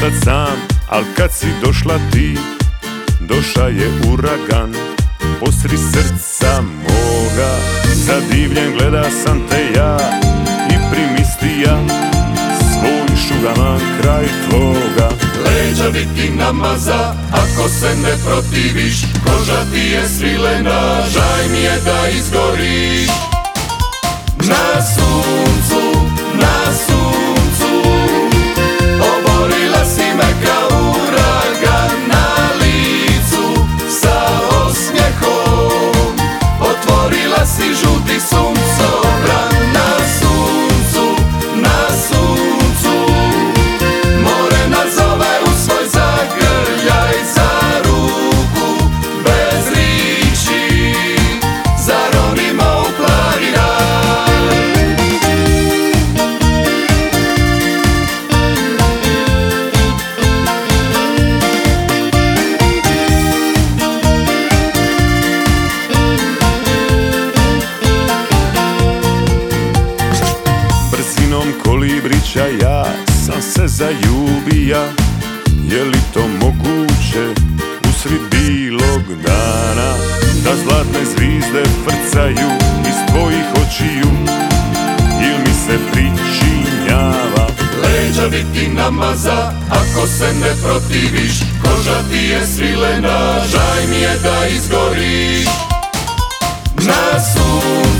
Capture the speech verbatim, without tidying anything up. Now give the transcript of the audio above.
ostad sam, al kad si došla ti, doša je uragan posri srca moga. Zadivljen gleda sam te ja i primistija svoj šugaman kraj tvoga. Leđa bi ti namaza ako se ne protiviš, koža ti je svilena, žaj mi je da izgoriš. Na suncu, na suncu, oborila si me kao uragan, na licu sa osmjehom otvorila si žuti suncobran. Na suncu, na suncu, more nas zove u svoj zagrljaj, za ruku bez riči zaronimo u planinaj. Brzinom kolibrića ja sam se zaljubija, je li to moguće usred bilog dana, da zlatne zvizde frcaju iz tvojih očiju, il mi se pričinjava. Leđa bi ti namaza ako se ne protiviš, koža ti je svilena, žaj mi je da izgoriš. Na suncu,